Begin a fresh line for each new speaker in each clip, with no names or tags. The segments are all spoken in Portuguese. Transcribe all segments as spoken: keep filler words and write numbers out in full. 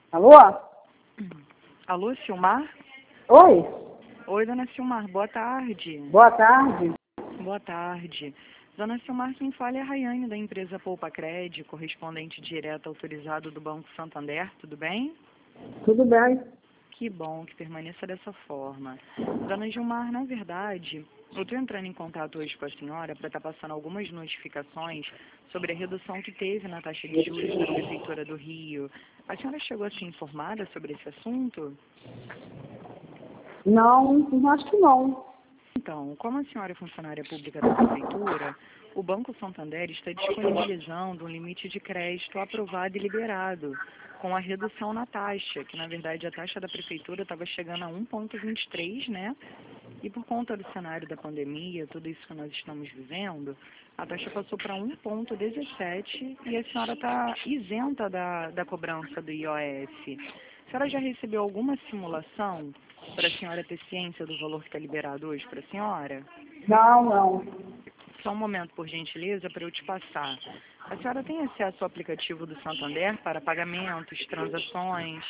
Alô?
Alô, Silmar?
Oi?
Oi, dona Silmar, boa tarde.
Boa tarde.
Boa tarde. Dona Silmar, quem fala é a Rayane, da empresa Poupa Cred, correspondente direto autorizado do Banco Santander, tudo bem?
Tudo bem?
Que bom que permaneça dessa forma. Dona Gilmar, na verdade, eu estou entrando em contato hoje com a senhora para estar passando algumas notificações sobre a redução que teve na taxa de juros da Prefeitura do Rio. A senhora chegou a ser informada sobre esse assunto?
Não, acho que não.
Então, como a senhora é funcionária pública da Prefeitura, o Banco Santander está disponibilizando um limite de crédito aprovado e liberado, com a redução na taxa, que na verdade a taxa da Prefeitura estava chegando a um vírgula vinte e três, né? E por conta do cenário da pandemia, tudo isso que nós estamos vivendo, a taxa passou para um vírgula dezessete e a senhora está isenta da, da cobrança do I O F. A senhora já recebeu alguma simulação para a senhora ter ciência do valor que está liberado hoje para a senhora?
Não, não.
Só um momento, por gentileza, para eu te passar. A senhora tem acesso ao aplicativo do Santander para pagamentos, transações?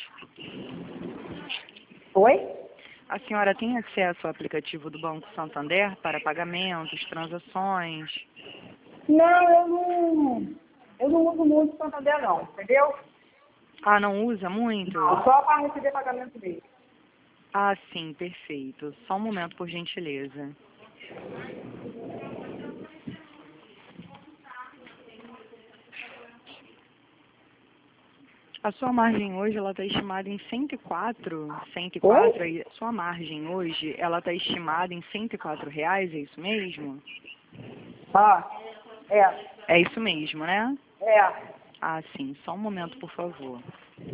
Oi?
A senhora tem acesso ao aplicativo do Banco Santander para pagamentos, transações?
Não, eu não. Eu não uso muito Santander, não, entendeu?
Ah, não usa muito?
Só para receber pagamento dele.
Ah, sim, perfeito. Só um momento, por gentileza. A sua margem hoje, ela está estimada em cento e quatro, cento e quatro,
Oi?
aí, sua margem hoje, ela está estimada em cento e quatro reais, é isso mesmo?
Ah, é.
É isso mesmo, né?
É.
Ah, sim, só um momento, por favor.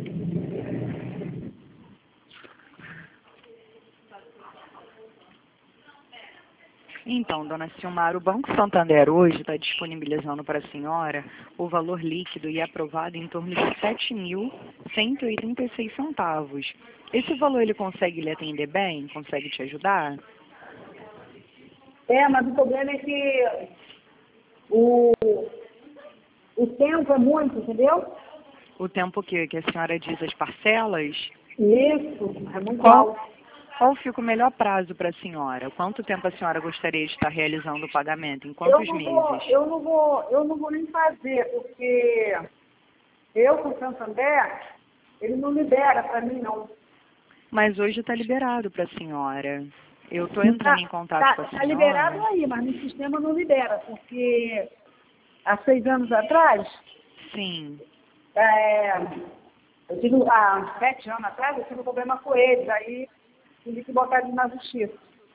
Então, dona Silmar, o Banco Santander hoje está disponibilizando para a senhora o valor líquido e aprovado em torno de sete mil cento e oitenta e seis centavos. Esse valor ele consegue lhe atender bem? Consegue te ajudar?
É, mas o problema é que o, o tempo é muito, entendeu?
O tempo que, que a senhora diz as parcelas?
Isso, é muito
Qual,
alto.
qual fica o melhor prazo para a senhora? Quanto tempo a senhora gostaria de estar realizando o pagamento? Em
Eu
quantos
não vou,
meses?
eu não vou, eu não vou nem fazer, porque eu com o Santander, ele não libera para mim, não.
Mas hoje está liberado para a senhora. Eu estou
Tá,
entrando em contato
tá,
com a
tá liberado
senhora.
aí, mas no sistema não libera, porque há seis anos atrás,
Sim.
é, eu tive, há sete anos atrás, eu tive um problema com eles, aí tive que botar eles na justiça.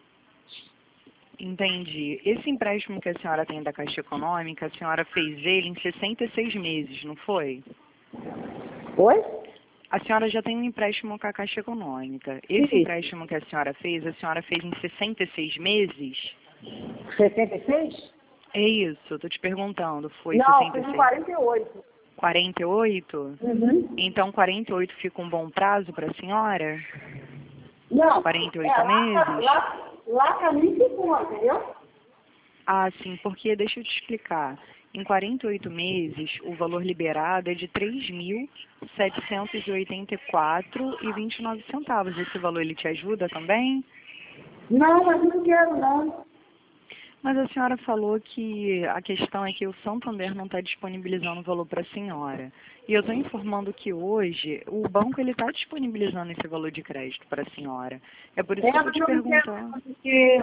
Entendi. Esse empréstimo que a senhora tem da Caixa Econômica, a senhora fez ele em sessenta e seis meses, não foi?
Oi?
A senhora já tem um empréstimo com a Caixa Econômica. Esse
Sim.
empréstimo que a senhora fez, a senhora fez em sessenta e seis meses?
sessenta e seis?
É isso, estou te perguntando. Foi
Não,
sessenta
fiz
e
em
seis?
quarenta e oito.
quarenta e oito?
Uhum.
Então quarenta e oito fica um bom prazo para a senhora?
Não,
quarenta e
é,
oito
lá, pra-
meses?
lá, lá para mim ficou, entendeu?
Ah, sim, porque deixa eu te explicar. Em quarenta e oito meses, o valor liberado é de três mil setecentos e oitenta e quatro reais e vinte e nove centavos. Esse valor ele te ajuda também?
Não, mas não quero, não.
Mas a senhora falou que a questão é que o Santander não está disponibilizando o valor para a senhora. E eu estou informando que hoje o banco ele está disponibilizando esse valor de crédito para a senhora. É por isso
É,
que eu estou
mas
te
eu não quero,
perguntando.
porque,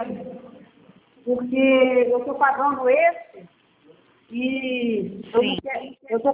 porque eu estou pagando esse e eu não
Sim.
quero, eu tô